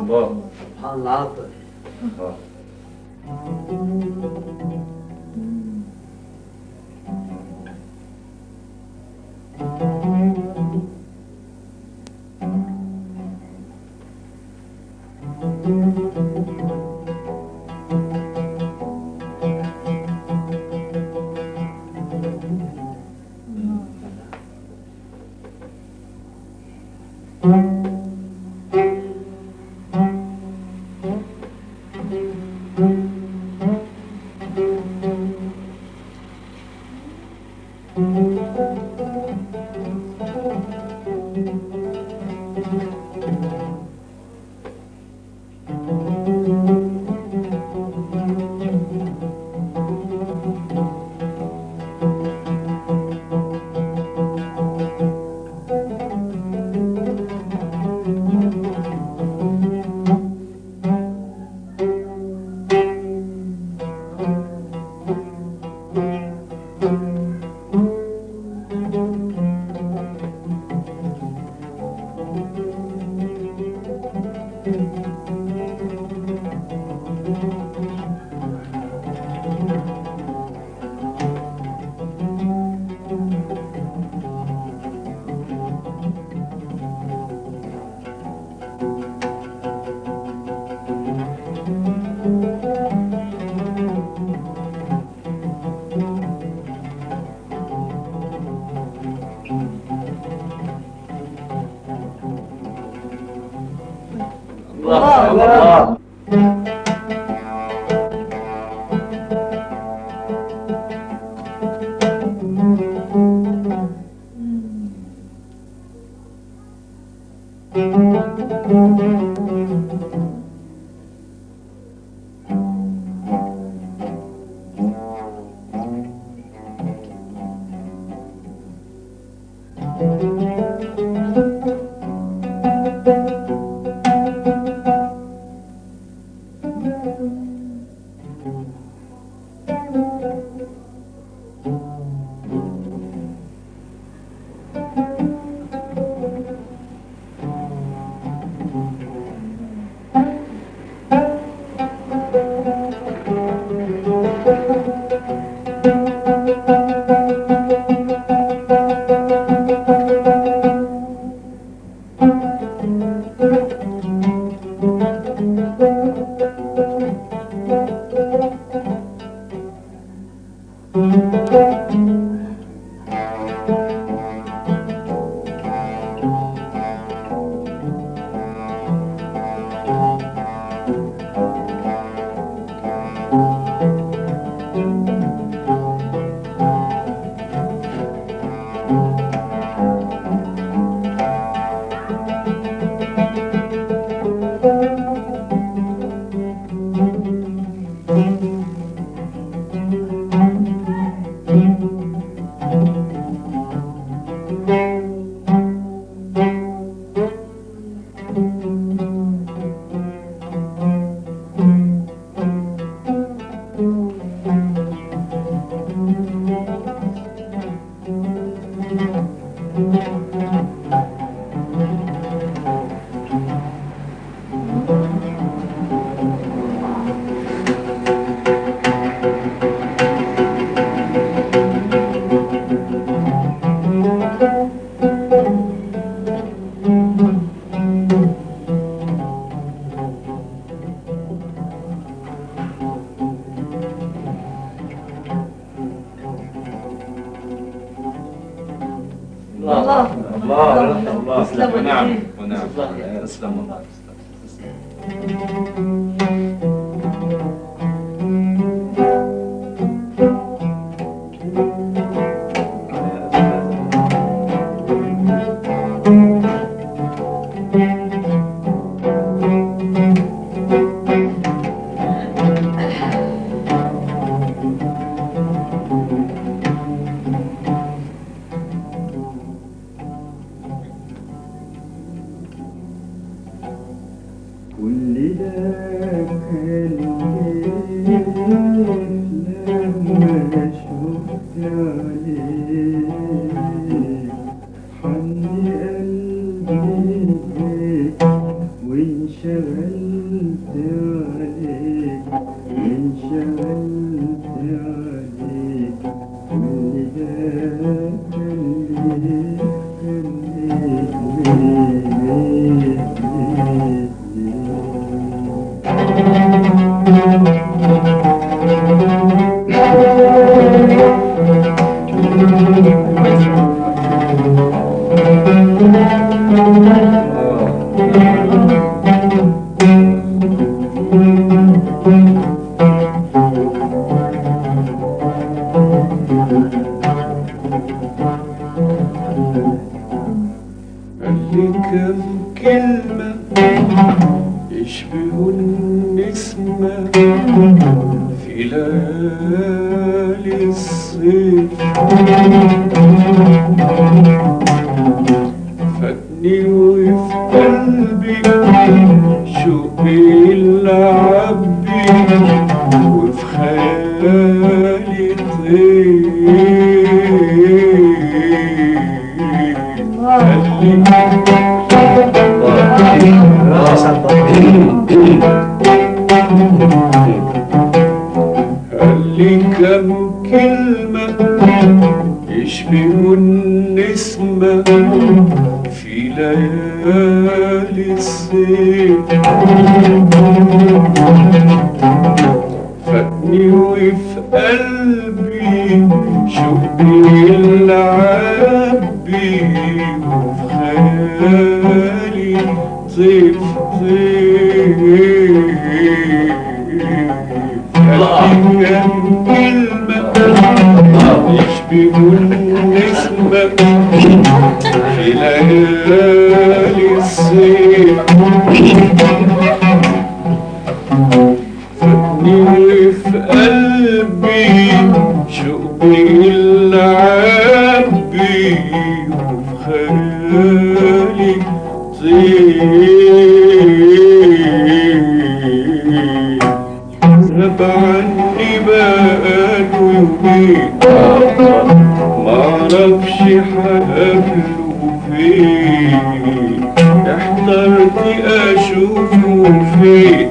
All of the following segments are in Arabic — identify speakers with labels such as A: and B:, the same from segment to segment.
A: الله.
B: سبحان العاطف.
A: الله. الله. الله. ونعم ونعم. اسلم الله.
B: انشغلت عليك انشغلت عليك واللي ده كم كلمة يشبهوا النسمة في ليالي الصيف فاتني وفي قلبي شوقي العبي وفي خيالي طير قال لي كم كلمة يشبهوا النسمة في ليالي الصيف فاتني وفي قلبي شوقي العبي وفي خيالي طيف طيف كم كلمة يشبهوا النسمة في ليالي الصيف فاتني وفي قلبي شوقي العبي وفي خيالي غاب عني بقاله يومين معرفش هقابله فين احترت اشوفه فين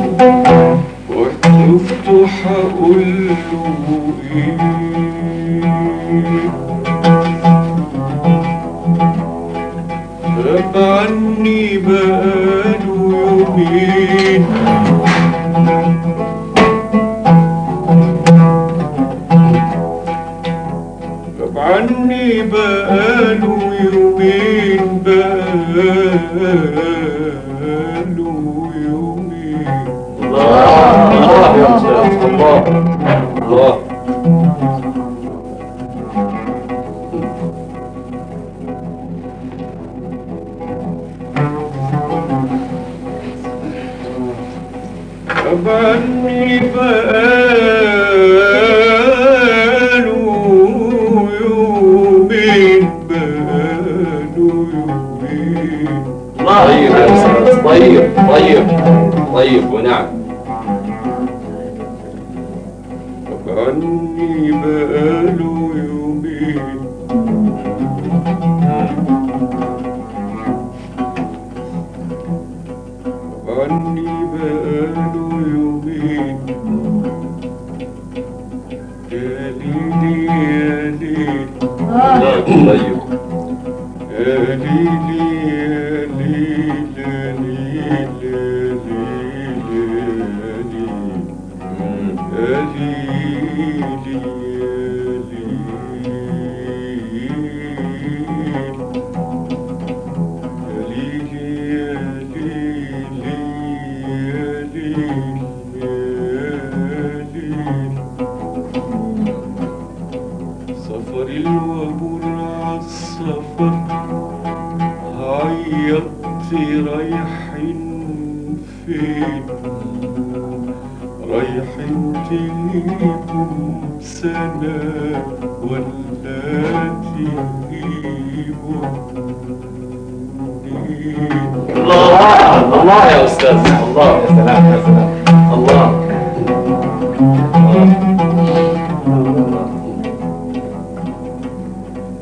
B: وشفته هقوله ايه غاب عني بقاله يومين غاب عني بقاله يومين بقاله يومين
A: الله يا أستاذ الله الله
B: غاب عني بقاله يومين بقاله يومين
A: طيب يا أستاذ طيب طيب طيب ونعم
B: غاب عني بقاله يومين غاب عني بقاله يومين يا ليلي يا ليل
A: طيب
B: يا ليلي يا ليل يا ليل يا ليل يا سفر الوابور عالسفر عيطت رايحين فين رايحين تجيبوا سنة ولا تجيبوا
A: الله الله يا أستاذ الله يا سلام يا سلام الله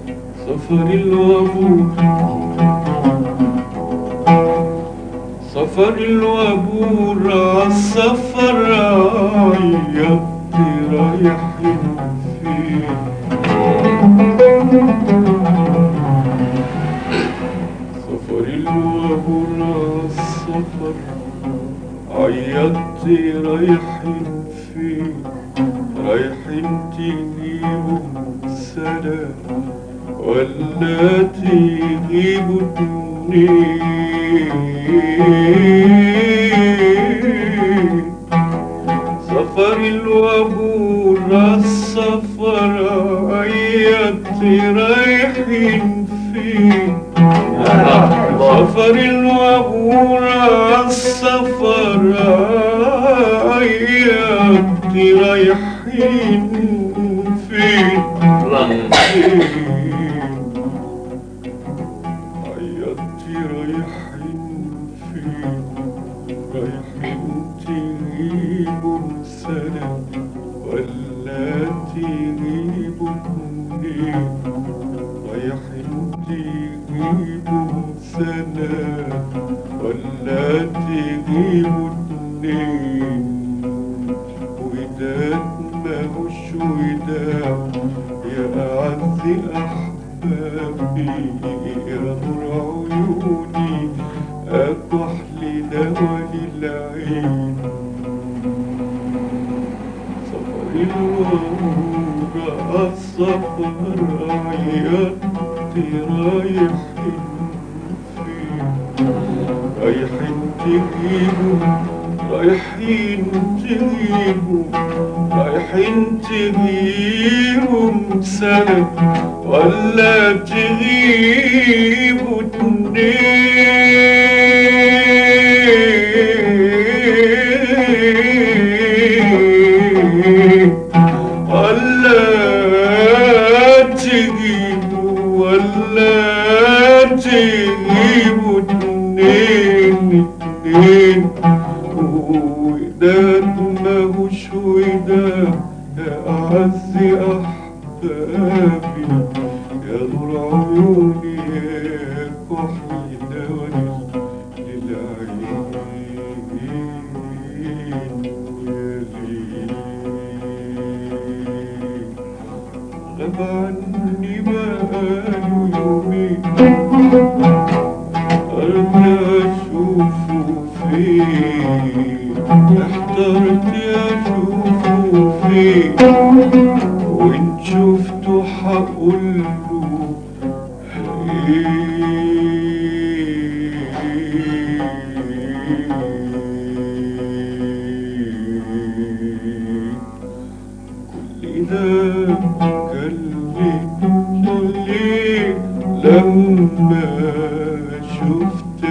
B: سفر الوابور سفر سفر الوابور عالسفر عيطت رايحين فين سفر الوابور عالسفر عيطت رايحين فين رايحين تجيبوا سلام ولا تجيبوا اتنين سفر الوابور عالسفر عيطت رايحين فين سفر الوابور عالسفر عيطت رايحين فين عيطت رايحين فين رايحين تجيبوا سلام ولا تجيبوا اتنين رايحين تجيبوا سلام ولا تجيبوا اتنين وداد ماهوش وداع يا أعز أحبابي يا نور عيوني أكحل دوا للعين سفر الوابور عالسفر عيطت رايحين فين رايحين تجيبوا رايحين تجيبوا رايحين تجيبوا سنة ولا تجيبوا اتنين ولا تجيبوا اتنين وداد ماهوش وداد يا أعز أحبابي يا نور عيوني يا كحل دوا للعين يا ليل غاب عني بقاله يومين أرجع أشوفه فين احترت أشوفه فين وإن شفته حقوله كل ده كان ليه لما شفت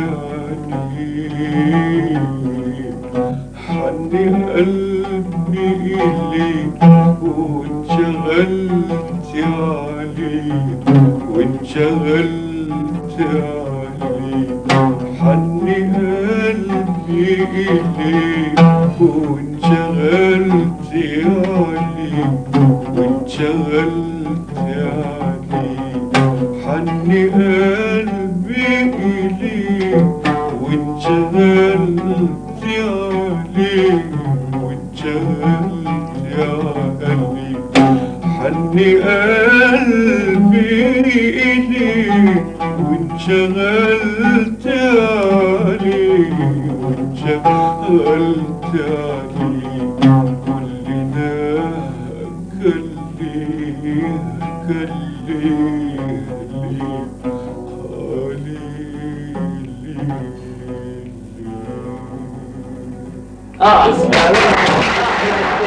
B: عينيه حن قلبي إليك وانشغلت عليك وانشغلت عليك حن قلبي إليك وانشغلت عليك وانشغلت عليك حن قلبي إليك وانشغلت عليك وانشغلت عليك حن قلبي إليك وانشغلت عليك وانشغلت عليك كل ده كان ليه
A: اسمع